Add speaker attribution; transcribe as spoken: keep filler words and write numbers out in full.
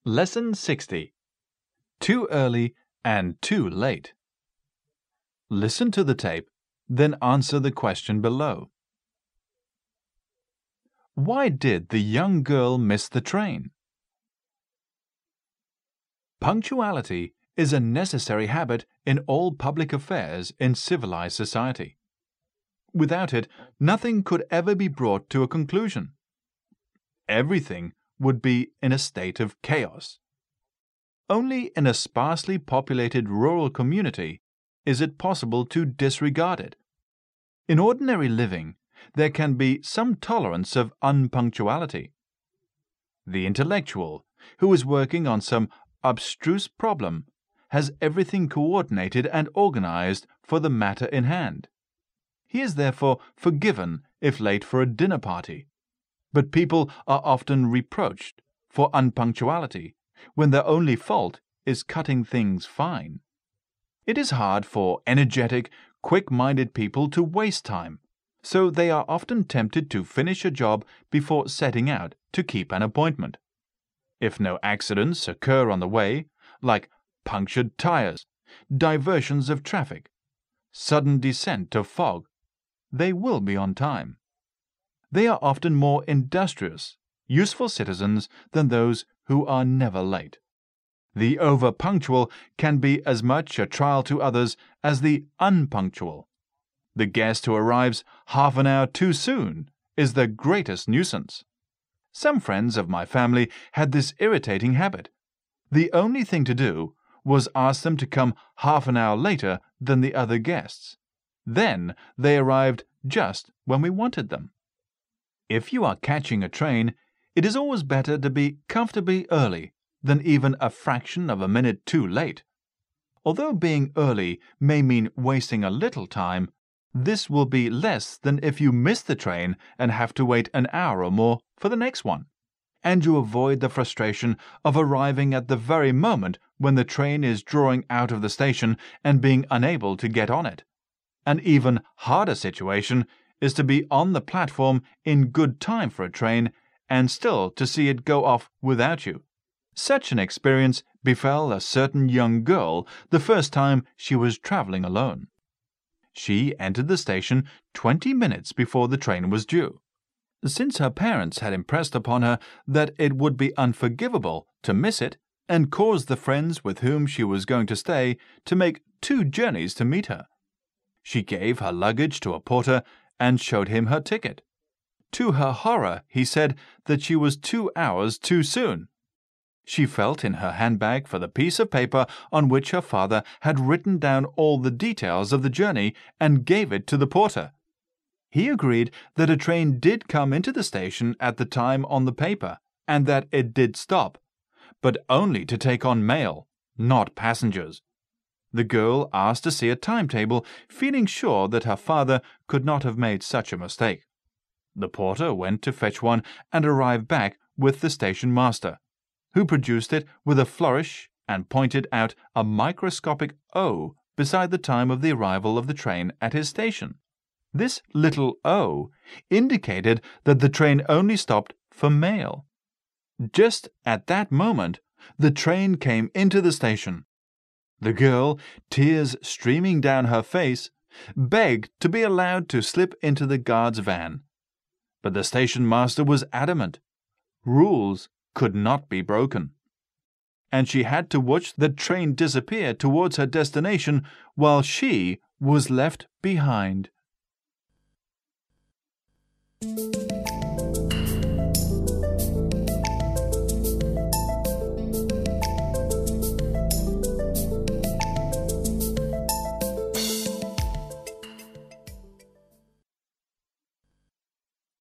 Speaker 1: Lesson sixty. Too early and too late. Listen to the tape, then answer the question below. Why did the young girl miss the train? Punctuality is a necessary habit in all public affairs in civilized society. Without it, nothing could ever be brought to a conclusion. Everything would be in a state of chaos. Only in a sparsely populated rural community is it possible to disregard it. In ordinary living, there can be some tolerance of unpunctuality. The intellectual, who is working on some abstruse problem, has everything coordinated and organized for the matter in hand. He is therefore forgiven if late for a dinner party. But people are often reproached for unpunctuality when their only fault is cutting things fine. It is hard for energetic, quick-minded people to waste time, so they are often tempted to finish a job before setting out to keep an appointment. If no accidents occur on the way, like punctured tires, diversions of traffic, sudden descent of fog, they will be on time. They are often more industrious, useful citizens than those who are never late. The over-punctual can be as much a trial to others as the unpunctual. The guest who arrives half an hour too soon is the greatest nuisance. Some friends of my family had this irritating habit. The only thing to do was ask them to come half an hour later than the other guests. Then they arrived just when we wanted them. If you are catching a train, it is always better to be comfortably early than even a fraction of a minute too late. Although being early may mean wasting a little time, this will be less than if you miss the train and have to wait an hour or more for the next one. And you avoid the frustration of arriving at the very moment when the train is drawing out of the station and being unable to get on it. An even harder situation is to be on the platform in good time for a train and still to see it go off without you. Such an experience befell a certain young girl the first time she was traveling alone. She entered the station twenty minutes before the train was due. Since her parents had impressed upon her that it would be unforgivable to miss it, and caused the friends with whom she was going to stay to make two journeys to meet her. She gave her luggage to a porter and showed him her ticket. To her horror, he said that she was two hours too soon. She felt in her handbag for the piece of paper on which her father had written down all the details of the journey and gave it to the porter. He agreed that a train did come into the station at the time on the paper and that it did stop, but only to take on mail, not passengers. The girl asked to see a timetable, feeling sure that her father could not have made such a mistake. The porter went to fetch one and arrived back with the station master, who produced it with a flourish and pointed out a microscopic O beside the time of the arrival of the train at his station. This little O indicated that the train only stopped for mail. Just at that moment, the train came into the station. The girl, tears streaming down her face, begged to be allowed to slip into the guard's van. But the station master was adamant. Rules could not be broken. And she had to watch the train disappear towards her destination while she was left behind.